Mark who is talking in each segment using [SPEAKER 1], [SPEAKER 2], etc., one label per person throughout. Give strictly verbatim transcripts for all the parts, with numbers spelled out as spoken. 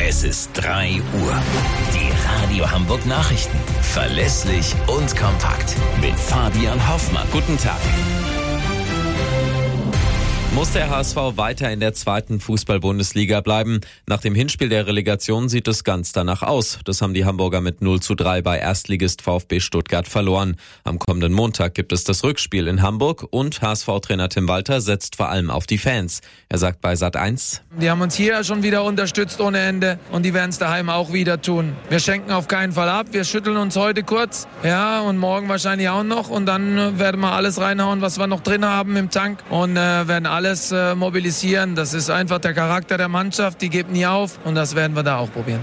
[SPEAKER 1] Es ist drei Uhr. Die Radio Hamburg Nachrichten. Verlässlich und kompakt. Mit Fabian Hoffmann.
[SPEAKER 2] Guten Tag. Muss der H S V weiter in der zweiten Fußball-Bundesliga bleiben? Nach dem Hinspiel der Relegation sieht es ganz danach aus. Das haben die Hamburger mit null zu drei bei Erstligist VfB Stuttgart verloren. Am kommenden Montag gibt es das Rückspiel in Hamburg und H S V-Trainer Tim Walter setzt vor allem auf die Fans. Er sagt bei Sat eins:
[SPEAKER 3] Die haben uns hier schon wieder unterstützt ohne Ende und die werden es daheim auch wieder tun. Wir schenken auf keinen Fall ab. Wir schütteln uns heute kurz, ja, und morgen wahrscheinlich auch noch, und dann werden wir alles reinhauen, was wir noch drin haben im Tank, und äh, werden alles äh, mobilisieren. Das ist einfach der Charakter der Mannschaft, die gibt nie auf, und das werden wir da auch probieren.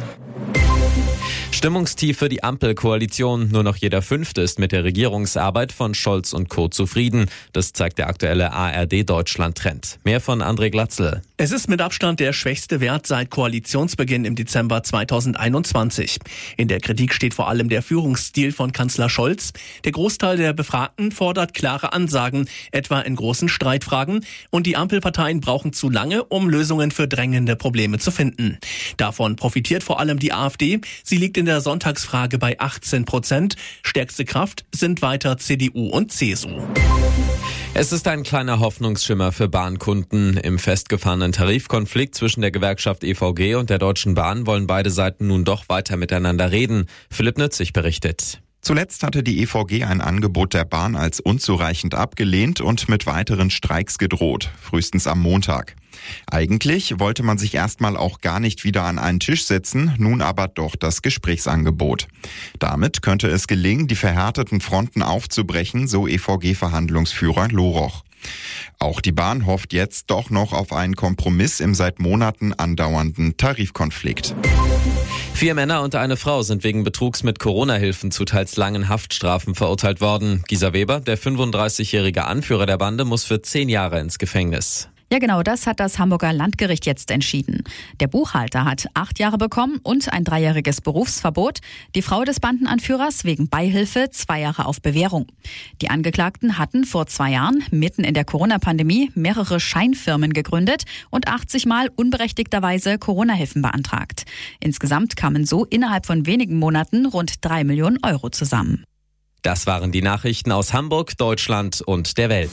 [SPEAKER 2] Stimmungstief für die Ampelkoalition. Nur noch jeder Fünfte ist mit der Regierungsarbeit von Scholz und Co. zufrieden. Das zeigt der aktuelle A R D-Deutschland-Trend. Mehr von André Glatzel.
[SPEAKER 4] Es ist mit Abstand der schwächste Wert seit Koalitionsbeginn im Dezember zweitausendeinundzwanzig. In der Kritik steht vor allem der Führungsstil von Kanzler Scholz. Der Großteil der Befragten fordert klare Ansagen, etwa in großen Streitfragen. Und die Ampelparteien brauchen zu lange, um Lösungen für drängende Probleme zu finden. Davon profitiert vor allem die AfD. Sie liegt in der Sonntagsfrage bei achtzehn Prozent. Stärkste Kraft sind weiter C D U und C S U.
[SPEAKER 2] Es ist ein kleiner Hoffnungsschimmer für Bahnkunden. Im festgefahrenen Tarifkonflikt zwischen der Gewerkschaft E V G und der Deutschen Bahn wollen beide Seiten nun doch weiter miteinander reden. Philipp Nützig berichtet.
[SPEAKER 5] Zuletzt hatte die E V G ein Angebot der Bahn als unzureichend abgelehnt und mit weiteren Streiks gedroht, frühestens am Montag. Eigentlich wollte man sich erstmal auch gar nicht wieder an einen Tisch setzen, nun aber doch das Gesprächsangebot. Damit könnte es gelingen, die verhärteten Fronten aufzubrechen, so E V G-Verhandlungsführer Loroch. Auch die Bahn hofft jetzt doch noch auf einen Kompromiss im seit Monaten andauernden Tarifkonflikt.
[SPEAKER 2] Vier Männer und eine Frau sind wegen Betrugs mit Corona-Hilfen zu teils langen Haftstrafen verurteilt worden. Gisa Weber, der fünfunddreißigjährige Anführer der Bande, muss für zehn Jahre ins Gefängnis.
[SPEAKER 6] Ja genau, das hat das Hamburger Landgericht jetzt entschieden. Der Buchhalter hat acht Jahre bekommen und ein dreijähriges Berufsverbot. Die Frau des Bandenanführers wegen Beihilfe zwei Jahre auf Bewährung. Die Angeklagten hatten vor zwei Jahren mitten in der Corona-Pandemie mehrere Scheinfirmen gegründet und achtzig Mal unberechtigterweise Corona-Hilfen beantragt. Insgesamt kamen so innerhalb von wenigen Monaten rund drei Millionen Euro zusammen.
[SPEAKER 2] Das waren die Nachrichten aus Hamburg, Deutschland und der Welt.